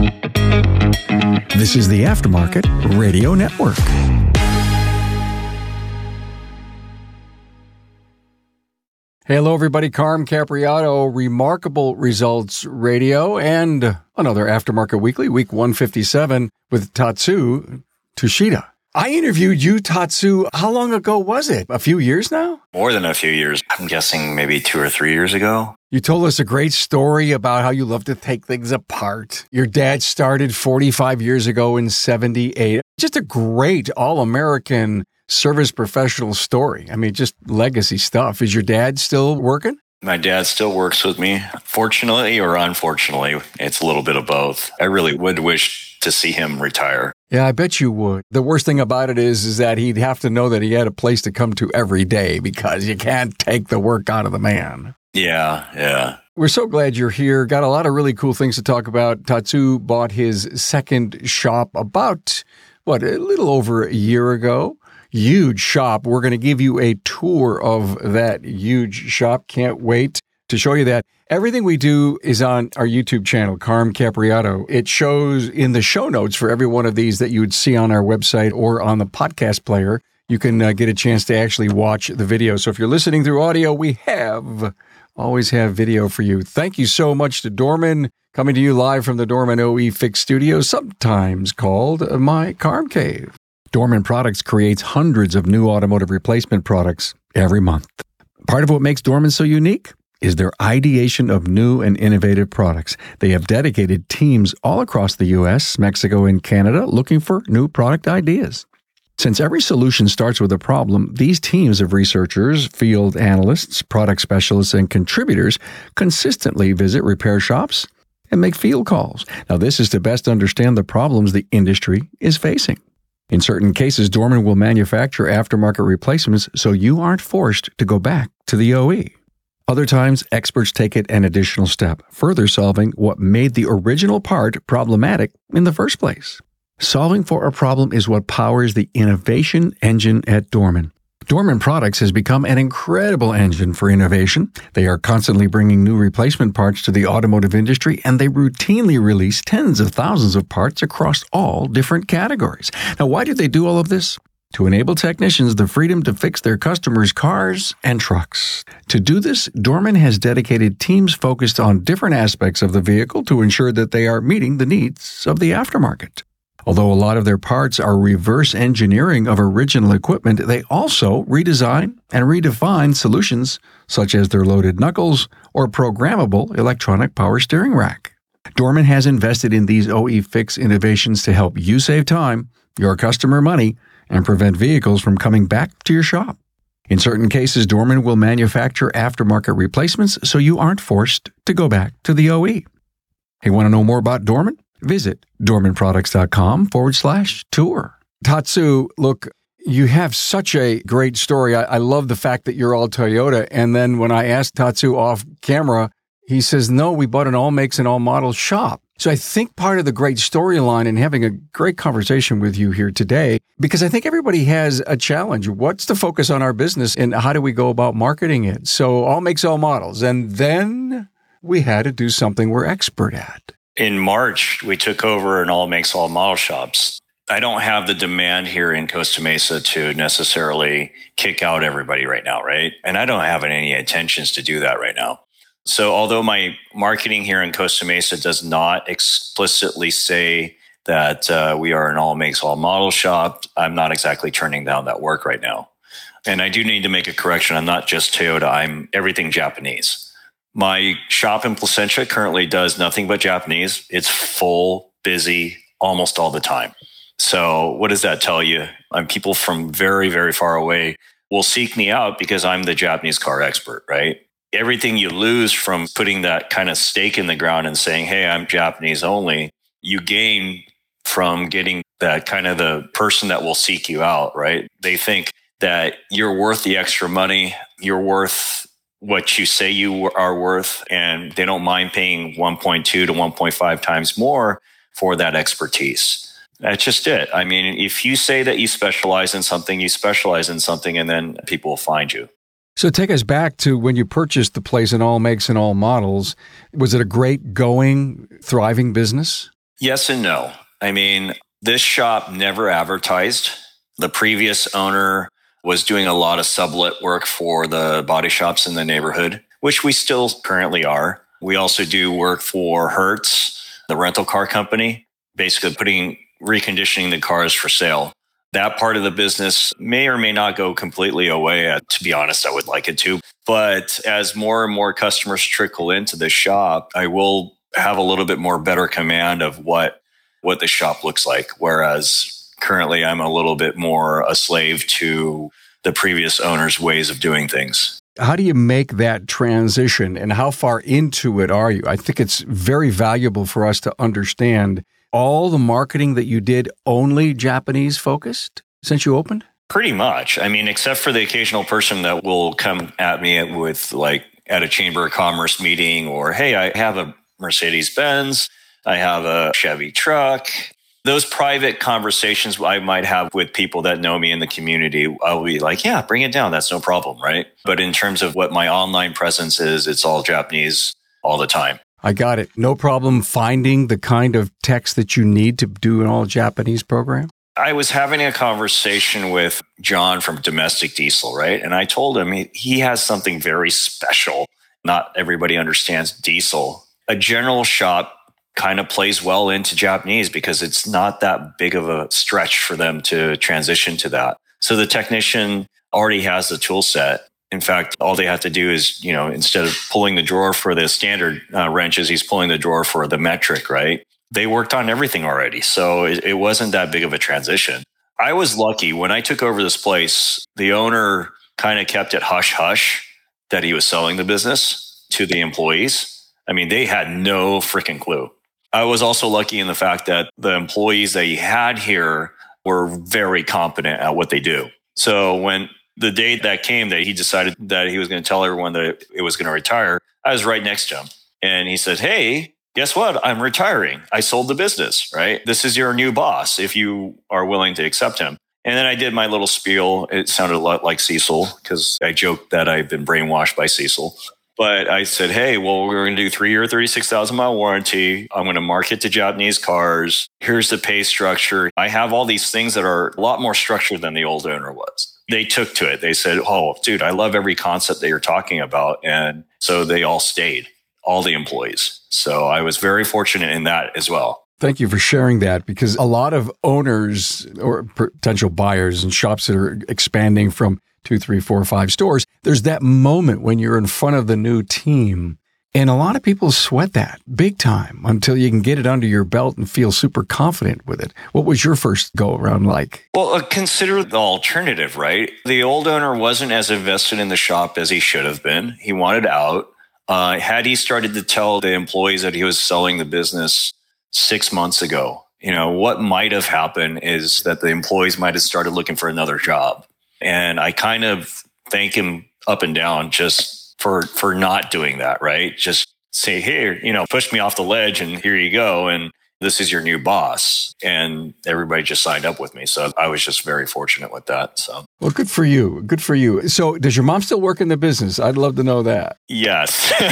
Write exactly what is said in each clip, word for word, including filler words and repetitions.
This is the Aftermarket Radio Network. Hello, everybody. Carm Capriato, Remarkable Results Radio, and another Aftermarket Weekly, week one fifty-seven, with Tatsu Tushita. I interviewed you, Tatsu, how long ago was it? A few years now? More than a few years. I'm guessing maybe two or three years ago. You told us a great story about how you love to take things apart. Your dad started forty-five years ago in seventy-eight. Just a great all-American service professional story. I mean, just legacy stuff. Is your dad still working? My dad still works with me. Fortunately or unfortunately, it's a little bit of both. I really would wish to see him retire. Yeah, I bet you would. The worst thing about it is, is that he'd have to know that he had a place to come to every day because you can't take the work out of the man. Yeah, yeah. We're so glad you're here. Got a lot of really cool things to talk about. Tatsu bought his second shop about, what, a little over a year ago. Huge shop. We're going to give you a tour of that huge shop. Can't wait to show you that. Everything we do is on our YouTube channel, Carm Capriato. It shows in the show notes for every one of these that you would see on our website or on the podcast player. You can uh, get a chance to actually watch the video. So if you're listening through audio, we have, always have video for you. Thank you so much to Dorman, coming to you live from the Dorman O E Fix Studio, sometimes called my Carm Cave. Dorman Products creates hundreds of new automotive replacement products every month. Part of what makes Dorman so unique is their ideation of new and innovative products. They have dedicated teams all across the U S, Mexico, and Canada looking for new product ideas. Since every solution starts with a problem, these teams of researchers, field analysts, product specialists, and contributors consistently visit repair shops and make field calls. Now, this is to best understand the problems the industry is facing. In certain cases, Dorman will manufacture aftermarket replacements so you aren't forced to go back to the O E. Other times, experts take it an additional step, further solving what made the original part problematic in the first place. Solving for a problem is what powers the innovation engine at Dorman. Dorman Products has become an incredible engine for innovation. They are constantly bringing new replacement parts to the automotive industry, and they routinely release tens of thousands of parts across all different categories. Now, why do they do all of this? To enable technicians the freedom to fix their customers' cars and trucks. To do this, Dorman has dedicated teams focused on different aspects of the vehicle to ensure that they are meeting the needs of the aftermarket. Although a lot of their parts are reverse engineering of original equipment, they also redesign and redefine solutions such as their loaded knuckles or programmable electronic power steering rack. Dorman has invested in these O E Fix innovations to help you save time, your customer money, and prevent vehicles from coming back to your shop. In certain cases, Dorman will manufacture aftermarket replacements so you aren't forced to go back to the O E. Hey, want to know more about Dorman? Visit dormanproducts.com forward slash tour. Tatsu, look, you have such a great story. I, I love the fact that you're all Toyota. And then when I asked Tatsu off camera, he says, no, we bought an all makes and all models shop. So I think part of the great storyline and having a great conversation with you here today, because I think everybody has a challenge. What's the focus on our business and how do we go about marketing it? So all makes, all models. And then we had to do something we're expert at. In March, we took over an all makes, all model shops. I don't have the demand here in Costa Mesa to necessarily kick out everybody right now, right? And I don't have any intentions to do that right now. So although my marketing here in Costa Mesa does not explicitly say that uh, we are an all makes, all model shop, I'm not exactly turning down that work right now. And I do need to make a correction. I'm not just Toyota. I'm everything Japanese. My shop in Placentia currently does nothing but Japanese. It's full, busy, almost all the time. So what does that tell you? Um, people from very, very far away will seek me out because I'm the Japanese car expert, right? Everything you lose from putting that kind of stake in the ground and saying, hey, I'm Japanese only, you gain from getting that kind of the person that will seek you out, right? They think that you're worth the extra money, you're worth what you say you are worth, and they don't mind paying one point two to one point five times more for that expertise. That's just it. I mean, if you say that you specialize in something, you specialize in something, and then people will find you. So take us back to when you purchased the place in all makes and all models. Was it a great going, thriving business? Yes and no. I mean, this shop never advertised. The previous owner was doing a lot of sublet work for the body shops in the neighborhood, which we still currently are. We also do work for Hertz, the rental car company, basically putting, reconditioning the cars for sale. That part of the business may or may not go completely away. To be honest, I would like it to. But as more and more customers trickle into the shop, I will have a little bit more better command of what, what the shop looks like. Whereas currently I'm a little bit more a slave to the previous owner's ways of doing things. How do you make that transition and how far into it are you? I think it's very valuable for us to understand all the marketing that you did only Japanese focused since you opened? Pretty much. I mean, except for the occasional person that will come at me with like at a Chamber of Commerce meeting or, hey, I have a Mercedes-Benz, I have a Chevy truck. Those private conversations I might have with people that know me in the community, I'll be like, yeah, bring it down. That's no problem, right? But in terms of what my online presence is, it's all Japanese all the time. I got it. No problem finding the kind of text that you need to do an all Japanese program? I was having a conversation with John from Domestic Diesel, right? And I told him he, he has something very special. Not everybody understands diesel. A general shop kind of plays well into Japanese because it's not that big of a stretch for them to transition to that. So the technician already has the tool set. In fact, all they have to do is, you know, instead of pulling the drawer for the standard uh, wrenches, he's pulling the drawer for the metric, right? They worked on everything already. So it, it wasn't that big of a transition. I was lucky. When I took over this place, the owner kind of kept it hush hush that he was selling the business to the employees. I mean, they had no freaking clue. I was also lucky in the fact that the employees that he had here were very competent at what they do. So when the day that came that he decided that he was going to tell everyone that it was going to retire, I was right next to him. And he said, hey, guess what? I'm retiring. I sold the business, right? This is your new boss if you are willing to accept him. And then I did my little spiel. It sounded a lot like Cecil because I joked that I've been brainwashed by Cecil. But I said, hey, well, we're going to do three-year, thirty-six thousand mile warranty. I'm going to market to Japanese cars. Here's the pay structure. I have all these things that are a lot more structured than the old owner was. They took to it. They said, oh, dude, I love every concept that you're talking about. And so they all stayed, all the employees. So I was very fortunate in that as well. Thank you for sharing that, because a lot of owners or potential buyers and shops that are expanding from two, three, four, five stores, there's that moment when you're in front of the new team. And a lot of people sweat that big time until you can get it under your belt and feel super confident with it. What was your first go around like? Well, uh, consider the alternative, right? The old owner wasn't as invested in the shop as he should have been. He wanted out. Uh, had he started to tell the employees that he was selling the business six months ago, you know, what might have happened is that the employees might have started looking for another job. And I kind of thank him up and down just for, for not doing that, right? Just say, here, you know, push me off the ledge and here you go. And this is your new boss. And everybody just signed up with me. So I was just very fortunate with that. So, well, good for you. Good for you. So does your mom still work in the business? I'd love to know that. Yes.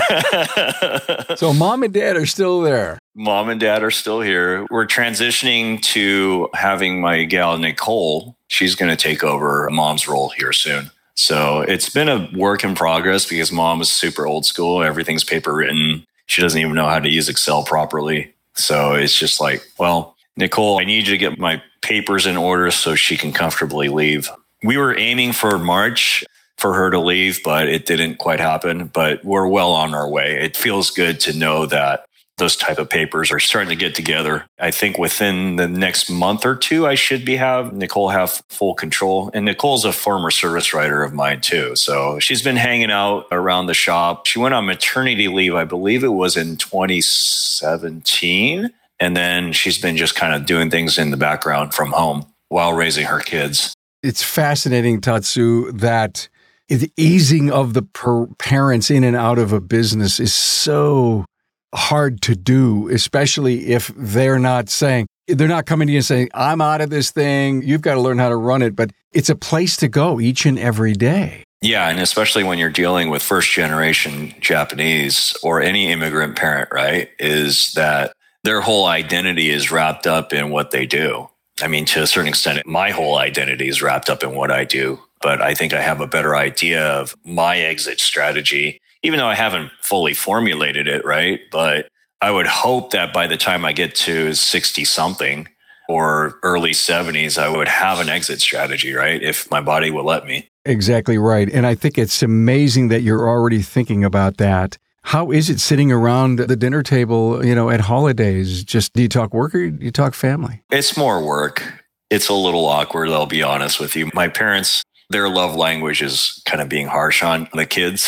So mom and dad are still there. Mom and dad are still here. We're transitioning to having my gal, Nicole. She's going to take over mom's role here soon. So it's been a work in progress because mom is super old school. Everything's paper written. She doesn't even know how to use Excel properly. So it's just like, well, Nicole, I need you to get my papers in order so she can comfortably leave. We were aiming for March for her to leave, but it didn't quite happen. But we're well on our way. It feels good to know that those type of papers are starting to get together. I think within the next month or two, I should be have Nicole have full control. And Nicole's a former service writer of mine too. So she's been hanging out around the shop. She went on maternity leave, I believe it was in twenty seventeen. And then she's been just kind of doing things in the background from home while raising her kids. It's fascinating, Tatsu, that the easing of the per- parents in and out of a business is so hard to do, especially if they're not saying, they're not coming to you and saying, I'm out of this thing. You've got to learn how to run it. But it's a place to go each and every day. Yeah. And especially when you're dealing with first generation Japanese or any immigrant parent, right, is that their whole identity is wrapped up in what they do. I mean, to a certain extent, my whole identity is wrapped up in what I do. But I think I have a better idea of my exit strategy, even though I haven't fully formulated it, right? But I would hope that by the time I get to sixty something or early seventies, I would have an exit strategy, right? If my body will let me. Exactly right. And I think it's amazing that you're already thinking about that. How is it sitting around the dinner table, you know, at holidays? Just do you talk work or do you talk family? It's more work. It's a little awkward, I'll be honest with you. My parents, their love language is kind of being harsh on the kids.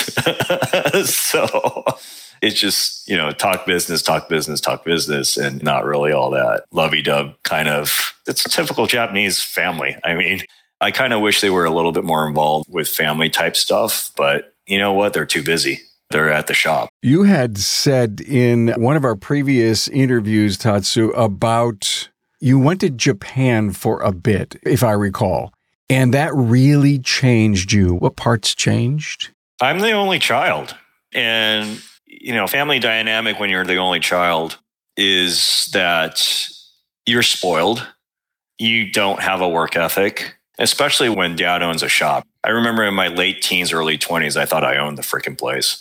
So it's just, you know, talk business, talk business, talk business, and not really all that lovey-dove kind of, it's a typical Japanese family. I mean, I kind of wish they were a little bit more involved with family type stuff, but you know what? They're too busy. They're at the shop. You had said in one of our previous interviews, Tatsu, about you went to Japan for a bit, if I recall, and that really changed you. What parts changed? I'm the only child. And, you know, family dynamic when you're the only child is that you're spoiled. You don't have a work ethic, especially when dad owns a shop. I remember in my late teens, early twenties, I thought I owned the freaking place.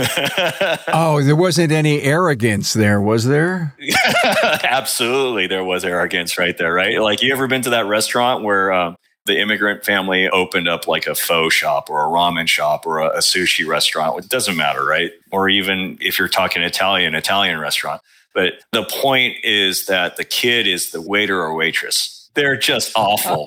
Oh, there wasn't any arrogance there, was there? Absolutely, there was arrogance right there, right? Like, you ever been to that restaurant where um, the immigrant family opened up like a pho shop or a ramen shop or a, a sushi restaurant? It doesn't matter, right? Or even if you're talking Italian, Italian restaurant. But the point is that the kid is the waiter or waitress. They're just awful.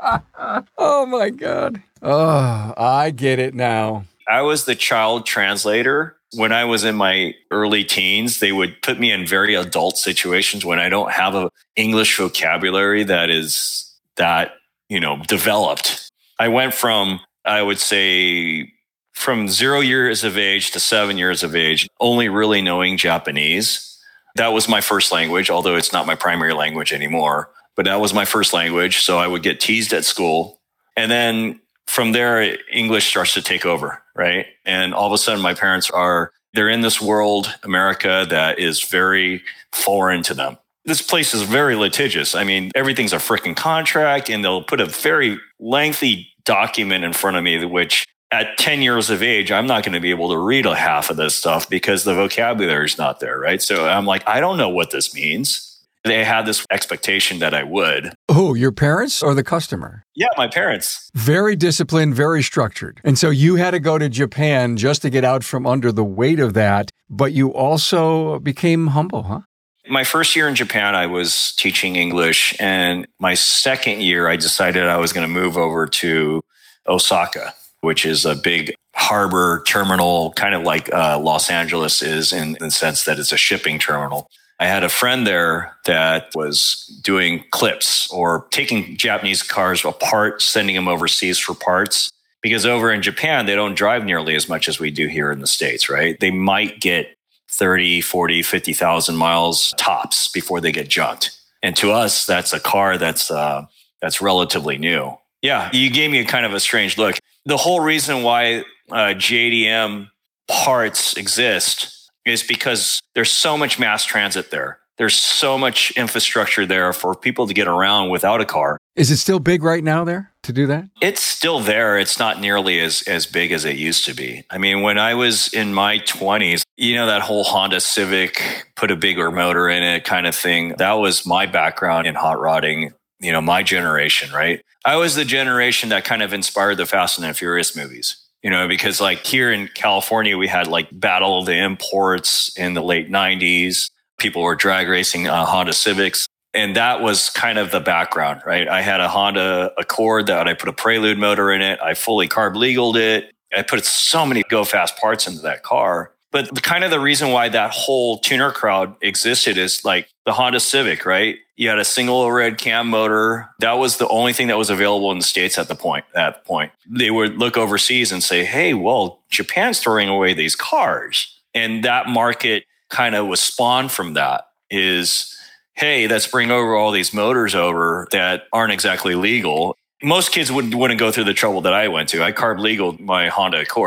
Oh, my God. Oh, I get it now. I was the child translator. When I was in my early teens, they would put me in very adult situations when I don't have an English vocabulary that is that, you know, developed. I went from, I would say, from zero years of age to seven years of age, only really knowing Japanese. That was my first language, although it's not my primary language anymore. But that was my first language. So I would get teased at school. And then from there, English starts to take over, right? And all of a sudden, my parents are, they're in this world, America, that is very foreign to them. This place is very litigious. I mean, everything's a freaking contract, and they'll put a very lengthy document in front of me, which at ten years of age, I'm not going to be able to read a half of this stuff because the vocabulary is not there, right? So I'm like, I don't know what this means. They had this expectation that I would. Oh, your parents or the customer? Yeah, my parents. Very disciplined, very structured. And so you had to go to Japan just to get out from under the weight of that, but you also became humble, huh? My first year in Japan, I was teaching English. And my second year, I decided I was going to move over to Osaka, which is a big harbor terminal, kind of like uh, Los Angeles is in, in the sense that it's a shipping terminal. I had a friend there that was doing clips or taking Japanese cars apart, sending them overseas for parts. Because over in Japan, they don't drive nearly as much as we do here in the States, right? They might get thirty, forty, fifty thousand miles tops before they get junked. And to us, that's a car that's uh, that's relatively new. Yeah, you gave me a kind of a strange look. The whole reason why uh, J D M parts exist is because there's so much mass transit there. There's so much infrastructure there for people to get around without a car. Is it still big right now there to do that? It's still there. It's not nearly as, as big as it used to be. I mean, when I was in my twenties, you know, that whole Honda Civic, put a bigger motor in it kind of thing. That was my background in hot rodding, you know, my generation, right? I was the generation that kind of inspired the Fast and the Furious movies. You know, because like here in California, we had like Battle of the Imports in the late nineties. People were drag racing uh, Honda Civics. And that was kind of the background, right? I had a Honda Accord that I put a Prelude motor in it. I fully carb legaled it. I put so many go fast parts into that car. But the kind of the reason why that whole tuner crowd existed is like the Honda Civic, right? You had a single red cam motor. That was the only thing that was available in the States at the point. At the point, they would look overseas and say, "Hey, well, Japan's throwing away these cars," and that market kind of was spawned from that. Is, hey, let's bring over all these motors over that aren't exactly legal. Most kids wouldn't wouldn't go through the trouble that I went to. I carb legaled my Honda Accord.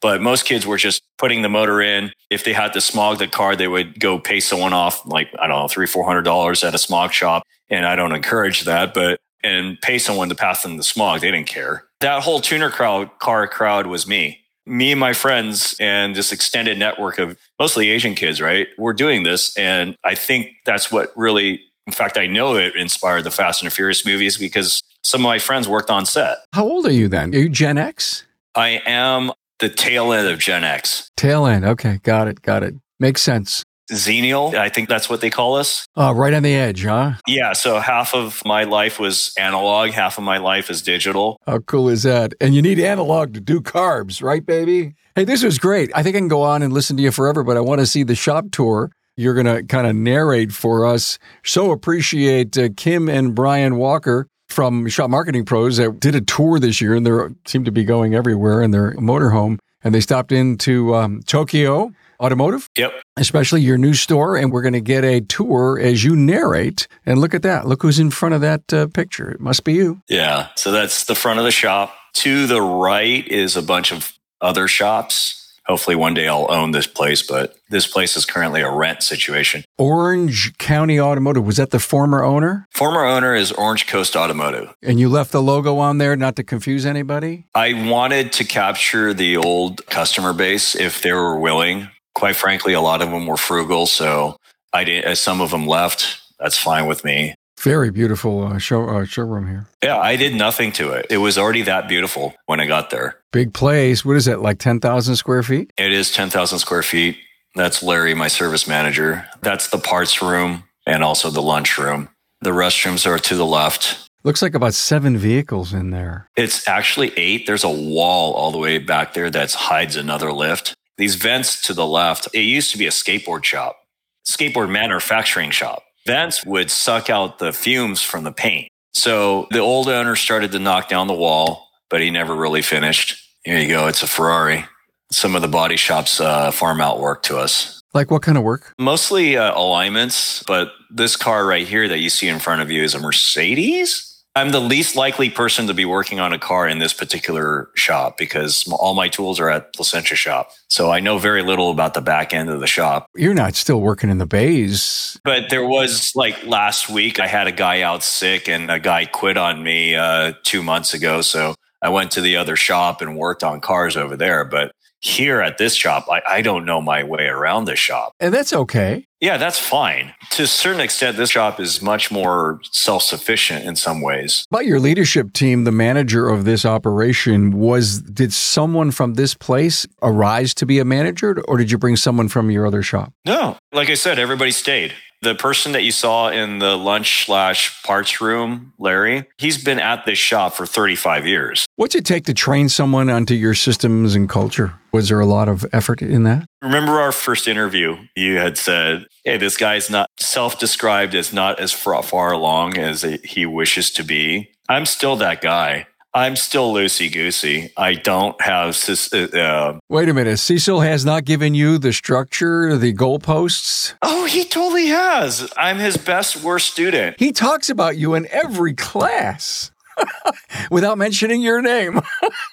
But most kids were just putting the motor in. If they had to smog the car, they would go pay someone off like, I don't know, three, four hundred dollars at a smog shop. And I don't encourage that, but and pay someone to pass them the smog. They didn't care. That whole tuner crowd, car crowd was me. Me and my friends and this extended network of mostly Asian kids, right? We're doing this. And I think that's what really, in fact, I know it inspired the Fast and Furious movies because some of my friends worked on set. How old are you then? Are you Gen X? I am the tail end of Gen X. Tail end. Okay. Got it. Got it. Makes sense. Xennial, I think that's what they call us. Uh, right on the edge, huh? Yeah. So half of my life was analog, half of my life is digital. How cool is that? And you need analog to do carbs, right, baby? Hey, this was great. I think I can go on and listen to you forever, but I want to see the shop tour. You're going to kind of narrate for us. So appreciate uh, Kim and Brian Walker from Shop Marketing Pros that did a tour this year, and they seem to be going everywhere in their motorhome. And they stopped into um, Tokyo Automotive. Yep. Especially your new store. And we're going to get a tour as you narrate. And look at that. Look who's in front of that uh, picture. It must be you. Yeah. So that's the front of the shop. To the right is a bunch of other shops. Hopefully one day I'll own this place, but this place is currently a rent situation. Orange County Automotive. Was that the former owner? Former owner is Orange Coast Automotive. And you left the logo on there not to confuse anybody? I wanted to capture the old customer base if they were willing. Quite frankly, a lot of them were frugal, so I did. As some of them left, that's fine with me. Very beautiful uh, show uh, showroom here. Yeah, I did nothing to it. It was already that beautiful when I got there. Big place. What is it, like ten thousand square feet? It is ten thousand square feet. That's Larry, my service manager. That's the parts room and also the lunch room. The restrooms are to the left. Looks like about seven vehicles in there. It's actually eight. There's a wall all the way back there that hides another lift. These vents to the left, it used to be a skateboard shop, skateboard manufacturing shop. Vents would suck out the fumes from the paint. So the old owner started to knock down the wall, but he never really finished. Here you go. It's a Ferrari. Some of the body shops uh, farm out work to us. Like what kind of work? Mostly uh, alignments, but this car right here that you see in front of you is a Mercedes. I'm the least likely person to be working on a car in this particular shop because all my tools are at Placentia shop. So I know very little about the back end of the shop. You're not still working in the bays. But there was like last week, I had a guy out sick and a guy quit on me uh, two months ago. So I went to the other shop and worked on cars over there. But here at this shop, I, I don't know my way around this shop. And that's okay. Yeah, that's fine. To a certain extent, this shop is much more self-sufficient in some ways. About your leadership team, the manager of this operation, was did someone from this place arise to be a manager, or did you bring someone from your other shop? No. Like I said, everybody stayed. The person that you saw in the lunch slash parts room, Larry, he's been at this shop for thirty-five years. What's it take to train someone onto your systems and culture? Was there a lot of effort in that? Remember our first interview? You had said, hey, this guy's not self-described as not as far along as he wishes to be. I'm still that guy. I'm still loosey-goosey. I don't have... Uh, Wait a minute. Cecil has not given you the structure, the goalposts? Oh, he totally has. I'm his best, worst student. He talks about you in every class without mentioning your name.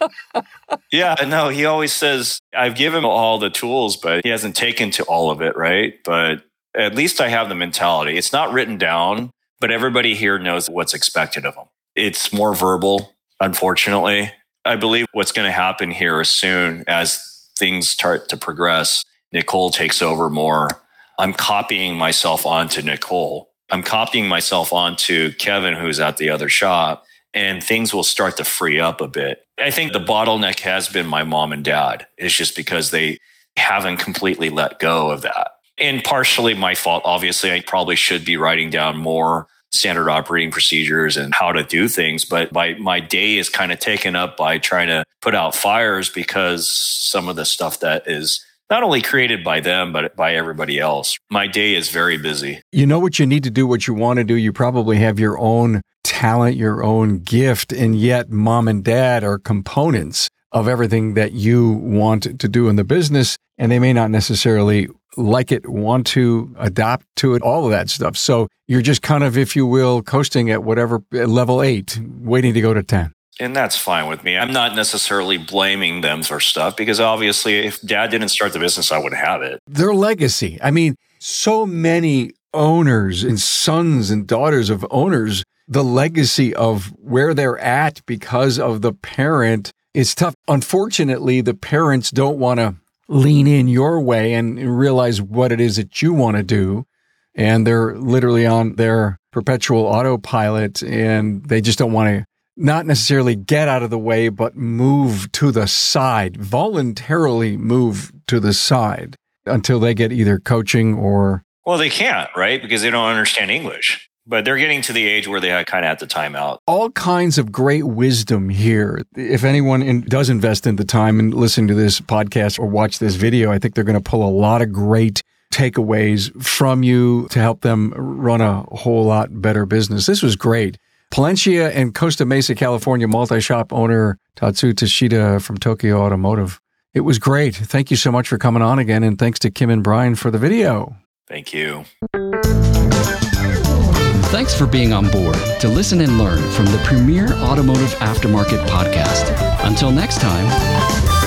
Yeah, no, he always says, I've given him all the tools, but he hasn't taken to all of it, right? But at least I have the mentality. It's not written down, but everybody here knows what's expected of them. It's more verbal. Unfortunately, I believe what's going to happen here is soon as things start to progress, Nicole takes over more. I'm copying myself onto Nicole. I'm copying myself onto Kevin, who's at the other shop, and things will start to free up a bit. I think the bottleneck has been my mom and dad. It's just because they haven't completely let go of that. And partially my fault. Obviously, I probably should be writing down more standard operating procedures and how to do things. But my, my day is kind of taken up by trying to put out fires because some of the stuff that is not only created by them, but by everybody else. My day is very busy. You know what you need to do, what you want to do. You probably have your own talent, your own gift, and yet mom and dad are components of everything that you want to do in the business. And they may not necessarily like it, want to adapt to it, all of that stuff. So you're just kind of, if you will, coasting at whatever, at level eight, waiting to go to ten. And that's fine with me. I'm not necessarily blaming them for stuff because obviously if dad didn't start the business, I wouldn't have it. Their legacy. I mean, so many owners and sons and daughters of owners, the legacy of where they're at because of the parent is tough. Unfortunately, the parents don't want to lean in your way and realize what it is that you want to do. And they're literally on their perpetual autopilot and they just don't want to not necessarily get out of the way, but move to the side, voluntarily move to the side until they get either coaching or... Well, they can't, right? Because they don't understand English. But they're getting to the age where they kind of have to time out. All kinds of great wisdom here. If anyone in, does invest in the time and listen to this podcast or watch this video, I think they're going to pull a lot of great takeaways from you to help them run a whole lot better business. This was great. Palencia and Costa Mesa, California multi-shop owner Tatsu Toshida from Tokyo Automotive. It was great. Thank you so much for coming on again, and thanks to Kim and Brian for the video. Thank you. Thanks for being on board to listen and learn from the premier automotive aftermarket podcast. Until next time.